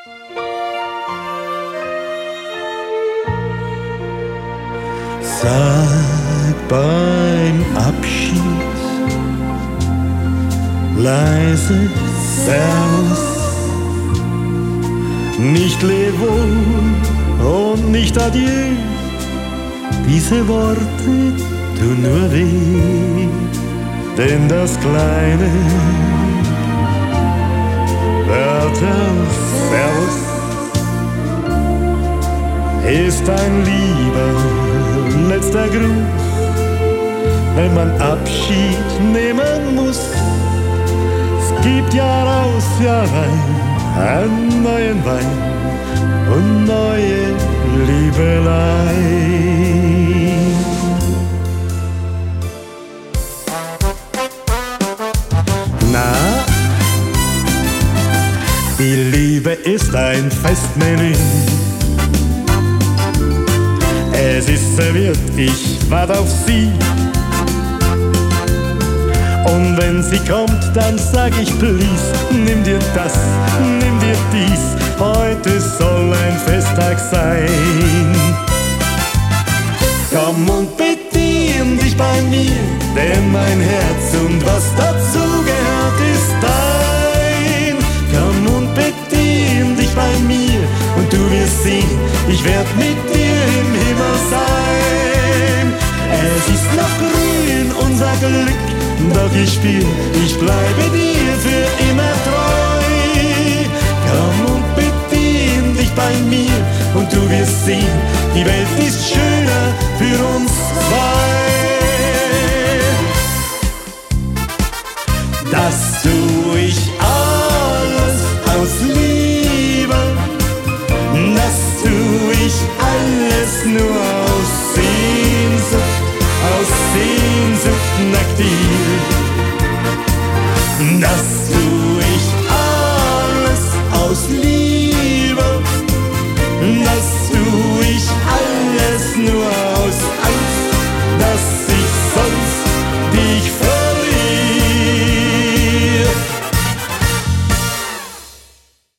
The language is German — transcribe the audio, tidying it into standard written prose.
Sag beim Abschied leise Servus, nicht leb wohl und nicht adieu. Diese Worte tun nur weh, denn das kleine Wörter Servus ist ein lieber letzter Gruß, wenn man Abschied nehmen muss. Es gibt Jahr aus, Jahr ein, einen neuen Wein und neue Liebelei. Na, die Liebe ist ein Festmenü. Es ist serviert, ich warte auf sie. Und wenn sie kommt, dann sag ich please, nimm dir das, nimm dir dies, heute soll ein Festtag sein. Komm und bedien dich bei mir, denn mein Herz und was dazu gehört ist dein. Komm und bedien dich bei mir und du wirst sehen, ich werd mit dir im Himmel sein. Es ist noch grün, unser Glück, doch ich bleibe dir